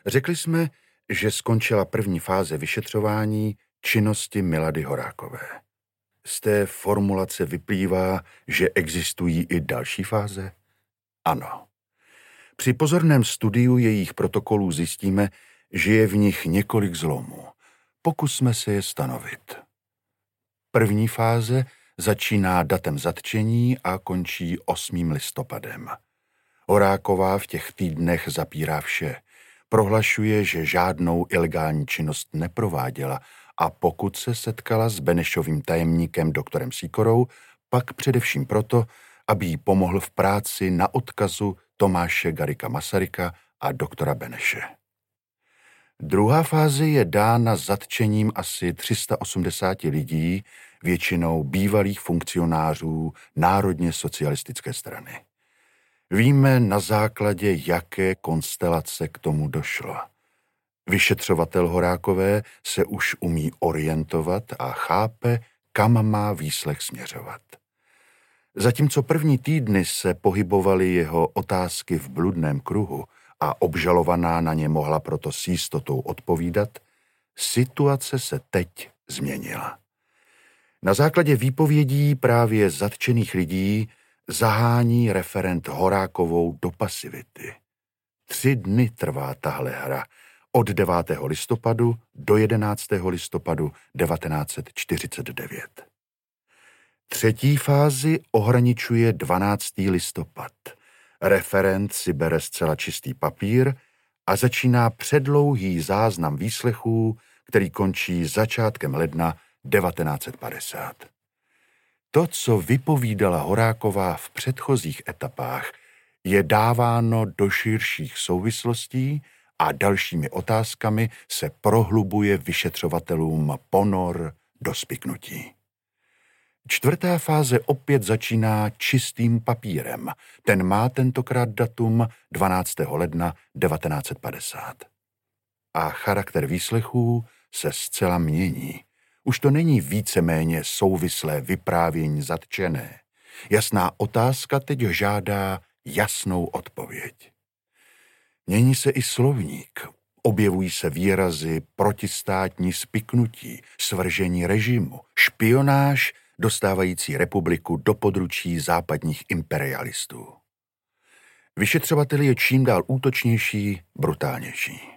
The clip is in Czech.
Řekli jsme, že skončila první fáze vyšetřování činnosti Milady Horákové. Z té formulace vyplývá, že existují i další fáze? Ano. Při pozorném studiu jejich protokolů zjistíme, že je v nich několik zlomů. Pokusme se je stanovit. První fáze začíná datem zatčení a končí 8. listopadem. Horáková v těch týdnech zapírá vše. Prohlašuje, že žádnou ilegální činnost neprováděla a pokud se setkala s Benešovým tajemníkem doktorem Sýkorou, pak především proto, aby jí pomohl v práci na odkazu Tomáše Garrigua Masaryka a doktora Beneše. Druhá fáze je dána zatčením asi 380 lidí, většinou bývalých funkcionářů Národně socialistické strany. Víme na základě, jaké konstelace k tomu došlo. Vyšetřovatel Horákové se už umí orientovat a chápe, kam má výslech směřovat. Zatímco první týdny se pohybovaly jeho otázky v bludném kruhu a obžalovaná na ně mohla proto s jistotou odpovídat, situace se teď změnila. Na základě výpovědí právě zatčených lidí zahání referent Horákovou do pasivity. 3 dny trvá tahle hra, od 9. listopadu do 11. listopadu 1949. Třetí fázi ohraničuje 12. listopad. Referent si bere zcela čistý papír a začíná předlouhý záznam výslechů, který končí začátkem ledna 1950. To, co vypovídala Horáková v předchozích etapách, je dáváno do širších souvislostí a dalšími otázkami se prohlubuje vyšetřovatelům ponor do spiknutí. Čtvrtá fáze opět začíná čistým papírem. Ten má tentokrát datum 12. ledna 1950. A charakter výslechů se zcela mění. Už to není víceméně souvislé vyprávění zatčené. Jasná otázka teď žádá jasnou odpověď. Mění se i slovník. Objevují se výrazy protistátní spiknutí, svržení režimu, špionáž, dostávající republiku do područí západních imperialistů. Vyšetřovatel je čím dál útočnější, brutálnější.